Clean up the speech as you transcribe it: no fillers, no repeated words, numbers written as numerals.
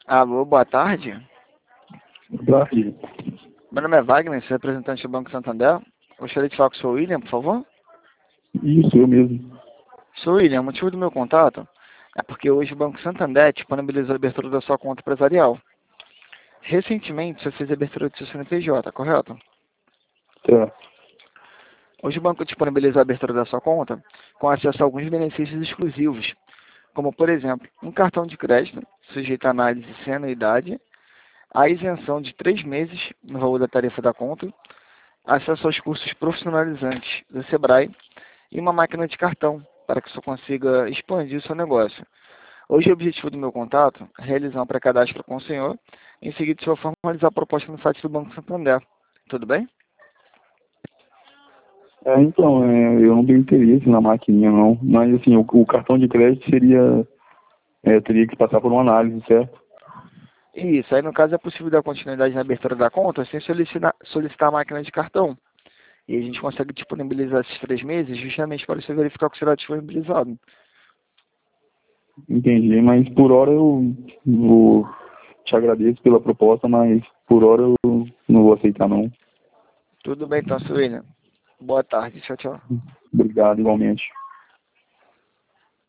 Alô, boa tarde. Tarde. Meu nome é Wagner, sou representante do Banco Santander. Gostaria de falar com o Sr. William, por favor. Isso, eu mesmo. Sr. William, o motivo do meu contato é porque hoje o Banco Santander disponibilizou a abertura da sua conta empresarial. Recentemente, você fez a abertura do seu CNPJ, correto? Certo. Hoje o banco disponibiliza a abertura da sua conta com acesso a alguns benefícios exclusivos, como, por exemplo, um cartão de crédito sujeito à análise sem anuidade, a isenção de 3 meses no valor da tarifa da conta, acesso aos cursos profissionalizantes do Sebrae e uma máquina de cartão para que você consiga expandir o seu negócio. Hoje o objetivo do meu contato é realizar um pré-cadastro com o senhor, em seguida o senhor formalizar a proposta no site do Banco Santander. Tudo bem? Eu não tenho interesse na maquininha, não. Mas, assim, o cartão de crédito teria que passar por uma análise, certo? Isso, aí no caso é possível dar continuidade na abertura da conta sem solicitar a máquina de cartão. E a gente consegue disponibilizar esses 3 meses justamente para você verificar que será disponibilizado. Entendi, mas por hora te agradeço pela proposta, mas por hora eu não vou aceitar, não. Tudo bem então, Suína. Boa tarde. Tchau, tchau. Obrigado, igualmente.